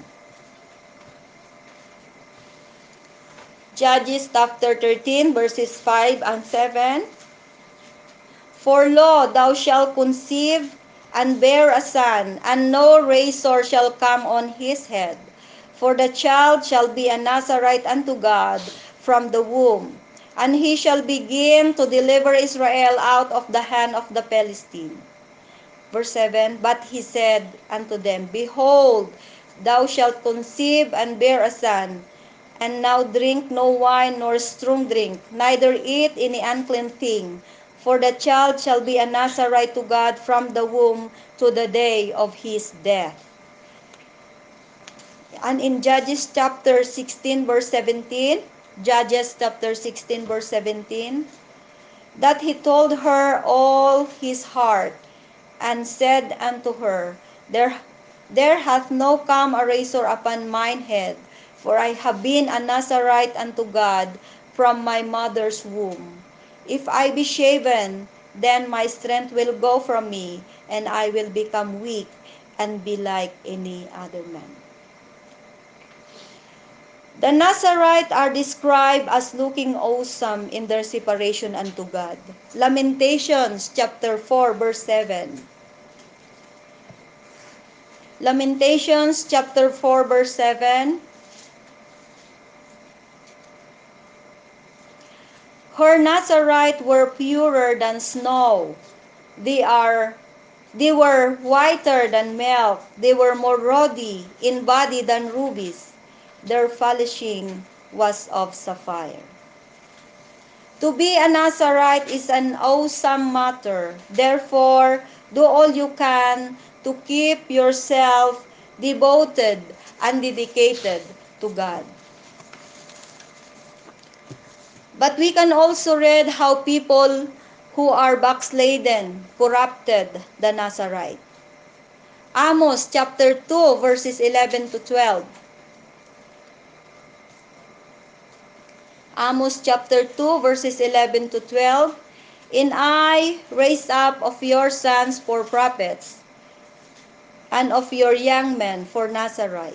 Judges chapter 13, verses 5 and 7. For lo, thou shalt conceive and bear a son, and no razor shall come on his head. For the child shall be a Nazarite unto God from the womb, and he shall begin to deliver Israel out of the hand of the Philistine. Verse 7, But he said unto them, Behold, thou shalt conceive and bear a son, and now drink no wine nor strong drink, neither eat any unclean thing, for the child shall be a Nazarite to God from the womb to the day of his death. And in Judges chapter 16 verse 17, Judges chapter 16 verse 17, that he told her all his heart, and said unto her, There hath no come a razor upon mine head, for I have been a Nazarite unto God from my mother's womb. If I be shaven, then my strength will go from me, and I will become weak and be like any other man. The Nazarite are described as looking awesome in their separation unto God. Lamentations chapter 4 verse 7. Lamentations chapter 4 verse 7. Her Nazarite were purer than snow. They are they were whiter than milk. They were more ruddy in body than rubies. Their polishing was of sapphire. To be a Nazarite is an awesome matter. Therefore, do all you can to keep yourself devoted and dedicated to God. But we can also read how people who are backslidden, corrupted the Nazarite. Amos chapter 2 verses 11 to 12. Amos chapter 2 verses 11 to 12. And I raised up of your sons for prophets, and of your young men for Nazarite.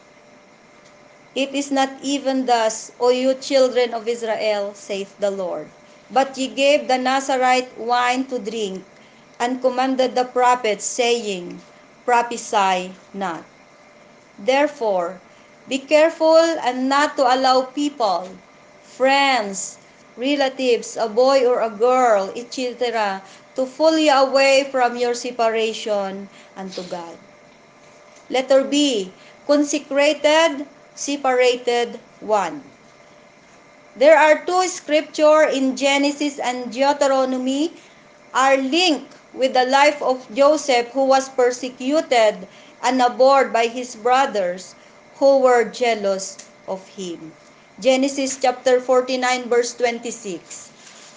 It is not even thus, O you children of Israel, saith the Lord. But ye gave the Nazarite wine to drink, and commanded the prophets, saying, Prophesy not. Therefore, be careful and not to allow people, friends, relatives, a boy or a girl, etc., to pull you away from your separation unto God. Letter B, consecrated, separated one. There are two scriptures in Genesis and Deuteronomy are linked with the life of Joseph, who was persecuted and abhorred by his brothers who were jealous of him. Genesis chapter 49 verse 26.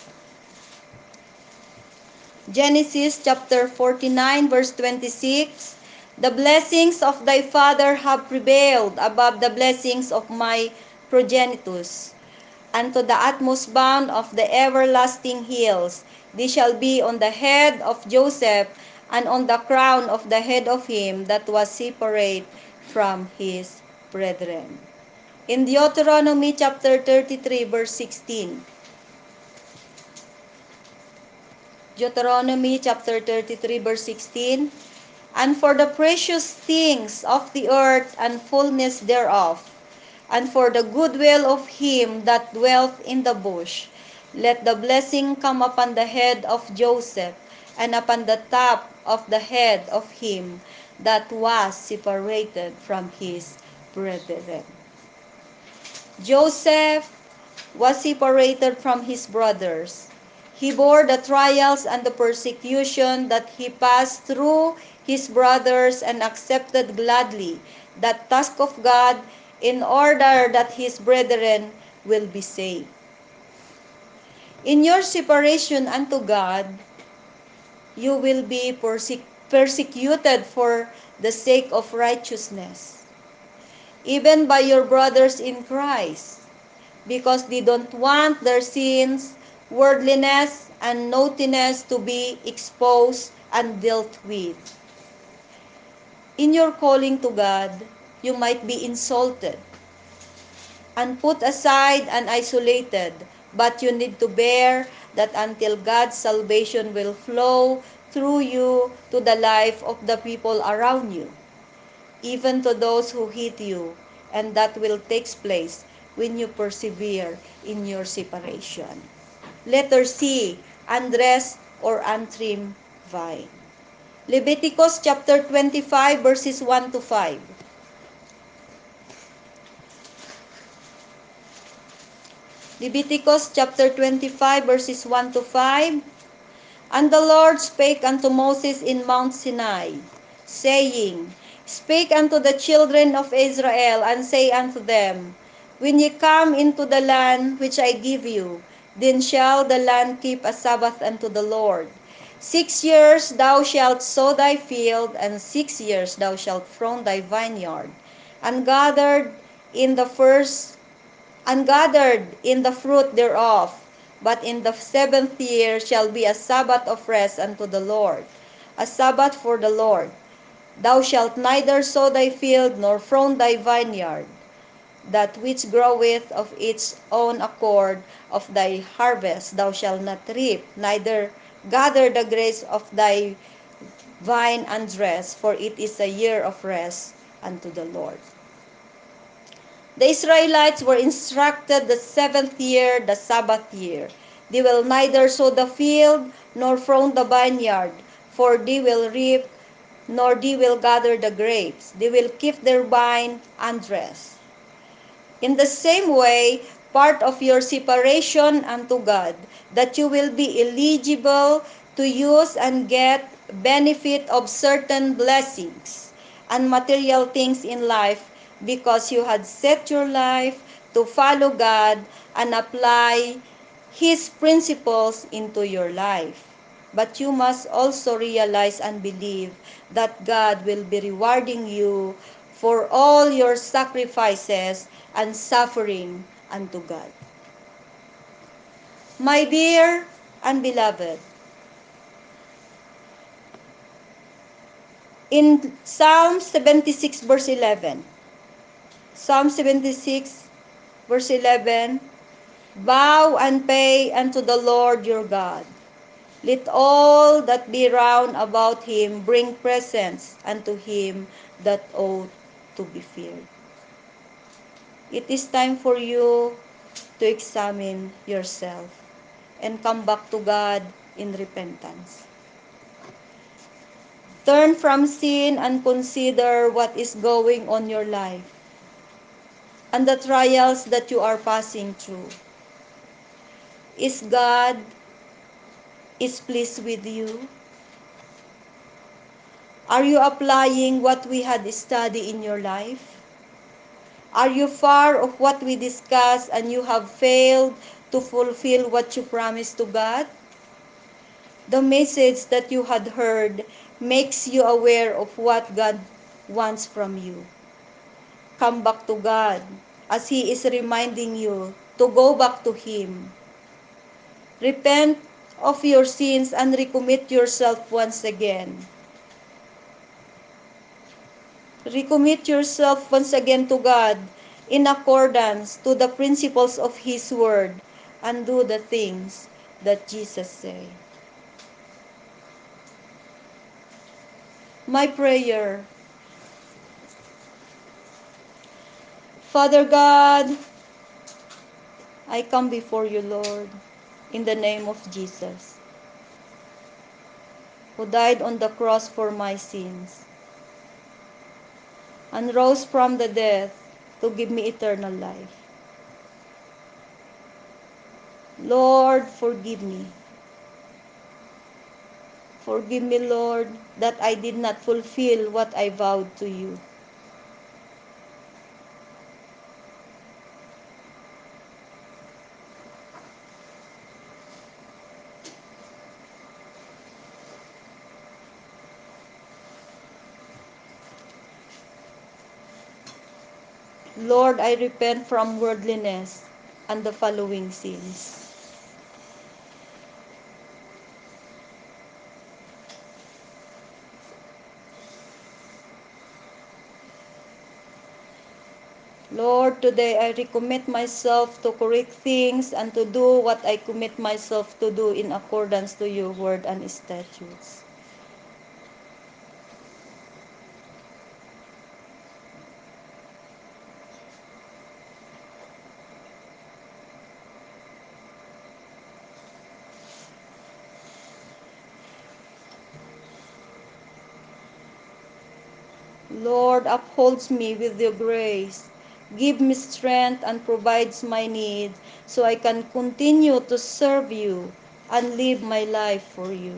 Genesis chapter 49 verse 26. The blessings of thy father have prevailed above the blessings of my progenitors, and to the utmost bound of the everlasting hills. They shall be on the head of Joseph, and on the crown of the head of him that was separate from his brethren. In Deuteronomy chapter 33 verse 16. Deuteronomy chapter 33 verse 16. And for the precious things of the earth and fullness thereof, and for the goodwill of him that dwelleth in the bush, let the blessing come upon the head of Joseph, and upon the top of the head of him that was separated from his brethren. Joseph was separated from his brothers. He bore the trials and the persecution that he passed through his brothers, and accepted gladly that task of God in order that his brethren will be saved. In your separation unto God, you will be persecuted for the sake of righteousness, even by your brothers in Christ, because they don't want their sins, worldliness, and naughtiness to be exposed and dealt with. In your calling to God, you might be insulted and put aside and isolated, but you need to bear that until God's salvation will flow through you to the life of the people around you, even to those who hate you, and that will take place when you persevere in your separation. Letter C, undressed or untrimmed vine. Leviticus chapter 25 verses 1 to 5. Leviticus chapter 25 verses 1 to 5. And the Lord spake unto Moses in Mount Sinai, saying, Speak unto the children of Israel, and say unto them, When ye come into the land which I give you, then shall the land keep a Sabbath unto the Lord. 6 years thou shalt sow thy field, and 6 years thou shalt prune thy vineyard, and gathered in the first and gathered in the fruit thereof. But in the 7th year shall be a Sabbath of rest unto the Lord, a Sabbath for the Lord. Thou shalt neither sow thy field, nor frown thy vineyard. That which groweth of its own accord of thy harvest thou shalt not reap, neither gather the grapes of thy vine and dress, for it is a year of rest unto the Lord. The Israelites were instructed the 7th year, the Sabbath year. They will neither sow the field nor frown the vineyard, for they will reap, nor they will gather the grapes. They will keep their vine and dress. In the same way, part of your separation unto God, that you will be eligible to use and get benefit of certain blessings and material things in life, because you had set your life to follow God and apply His principles into your life. But you must also realize and believe that God will be rewarding you for all your sacrifices and suffering unto God. My dear and beloved, in Psalm 76 verse 11, Psalm 76 verse 11, vow and pay unto the Lord your God. Let all that be round about him bring presents unto him that ought to be feared. It is time for you to examine yourself and come back to God in repentance. Turn from sin and consider what is going on in your life and the trials that you are passing through. Is God is pleased with you? Are you applying what we had studied in your life? Are you far of what we discussed and you have failed to fulfill what you promised to God? The message that you had heard makes you aware of what God wants from you. Come back to God as He is reminding you to go back to Him. Repent of your sins and recommit yourself once again. Recommit yourself once again to God in accordance to the principles of His Word and do the things that Jesus said. My prayer, Father God, I come before you, Lord, in the name of Jesus, who died on the cross for my sins and rose from the dead to give me eternal life. Lord, forgive me. Forgive me, Lord, that I did not fulfill what I vowed to you. Lord, I repent from worldliness and the following sins. Lord, today I recommit myself to correct things and to do what I commit myself to do in accordance to your word and statutes. Lord, upholds me with your grace. Give me strength and provides my need so I can continue to serve you and live my life for you.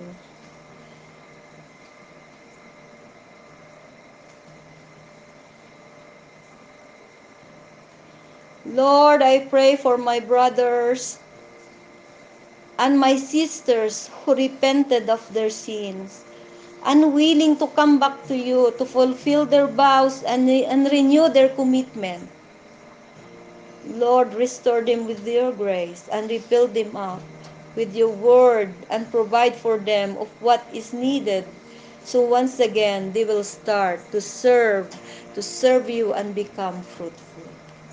Lord, I pray for my brothers and my sisters who repented of their sins, unwilling to come back to you to fulfill their vows and renew their commitment. Lord, restore them with your grace and refill them up with your word and provide for them of what is needed. So once again, they will start to serve you and become fruitful.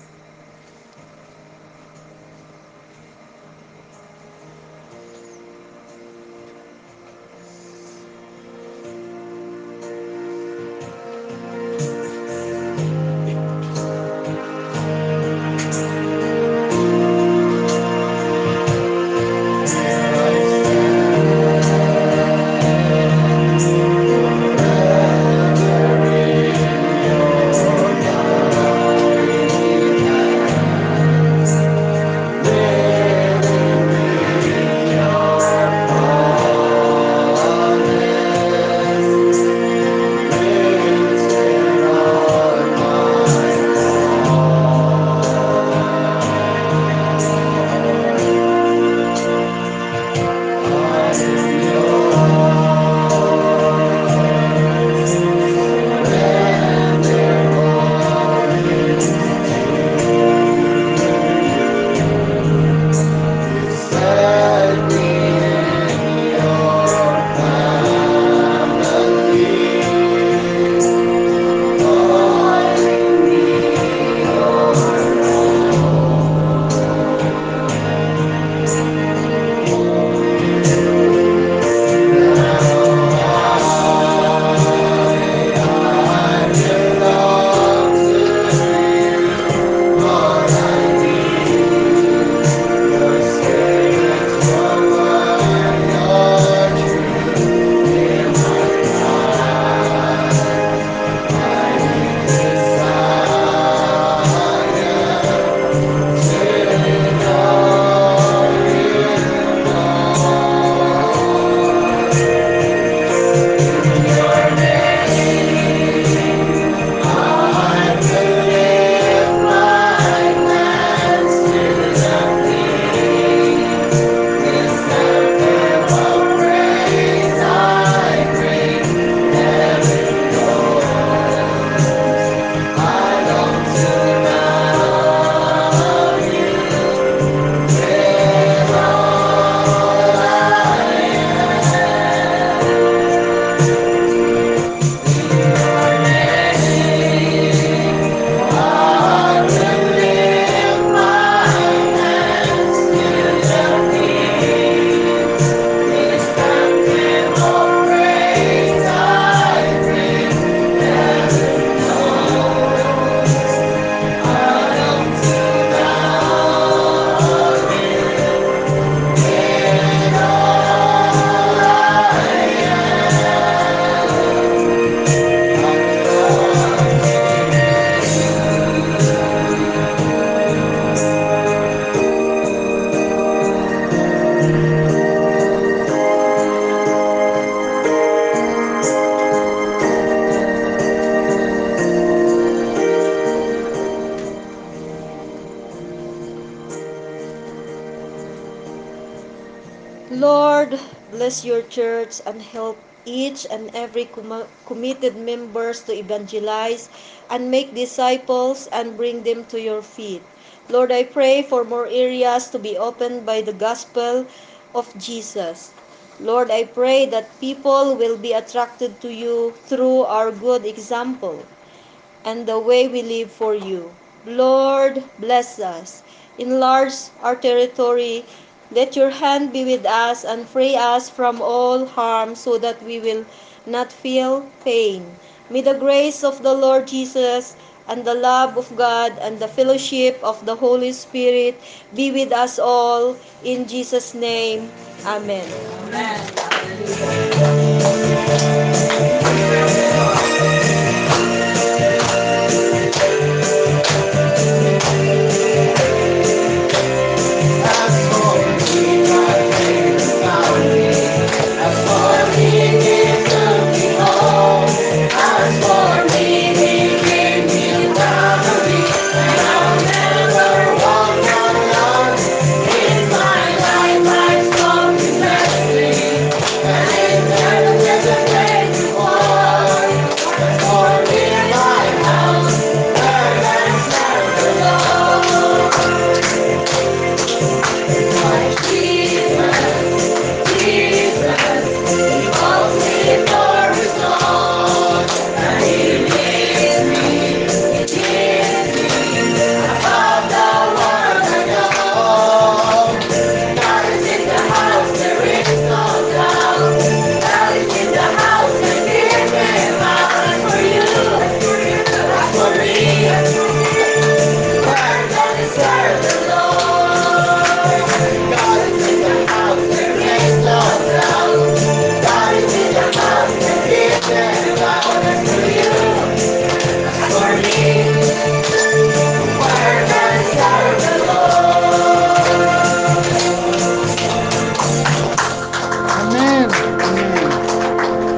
Lord, bless your church and help each and every committed members to evangelize and make disciples and bring them to your feet. Lord, I pray for more areas to be opened by the gospel of Jesus. Lord, I pray that people will be attracted to you through our good example and the way we live for you. Lord, bless us. Enlarge our territory. Let your hand be with us and free us from all harm so that we will not feel pain. May the grace of the Lord Jesus and the love of God and the fellowship of the Holy Spirit be with us all. In Jesus' name, Amen. Amen. Hallelujah.